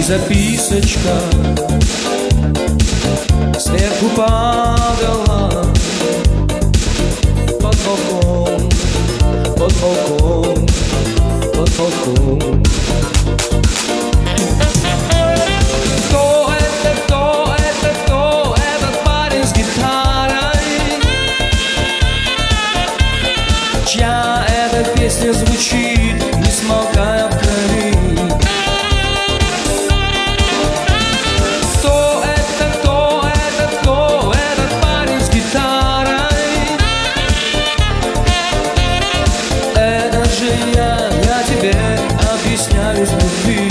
записочка сверху падала под потолком, под потолком, под потолком. Кто это, кто это, кто этот парень с гитарой? Чья эта песня звучит, не смолкая в крови? Я тебе объясняю с любви.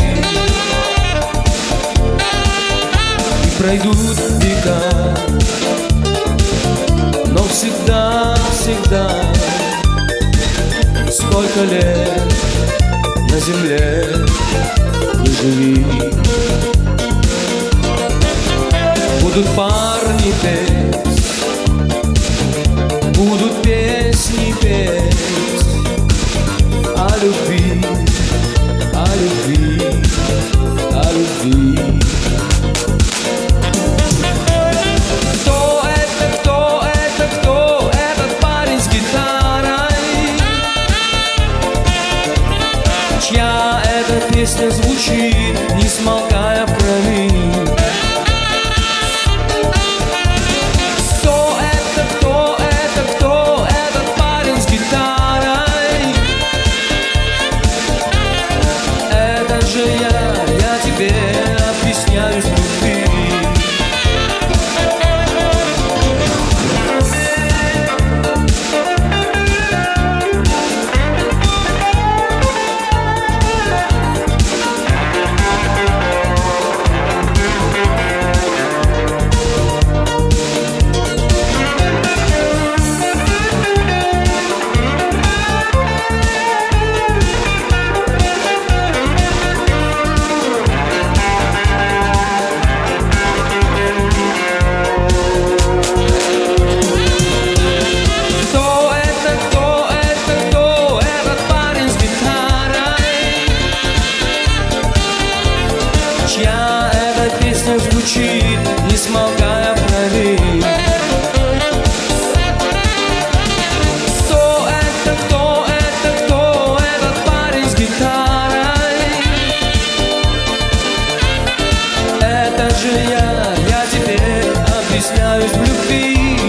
И пройдут века, но всегда, всегда, сколько лет на земле не живи, будут парни петь, будут песни петь о любви, о любви, о любви. Кто это, кто это, кто этот парень с гитарой? Чья эта песня звучит, не смолкая в крови? Кто это, кто это, кто этот парень с гитарой? Я тебе объясняю с любви. Чья эта песня звучит, не смолкая в крови? Кто это, кто это, кто этот парень с гитарой? Это же я тебе объясняюсь в любви.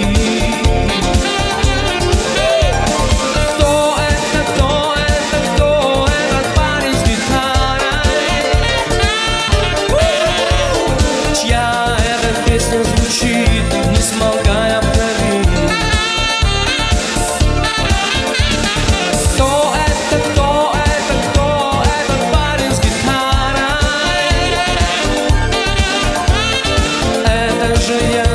Песня звучит, не смолкая в крови. Кто это, кто это, кто этот парень с гитарой? Это же я.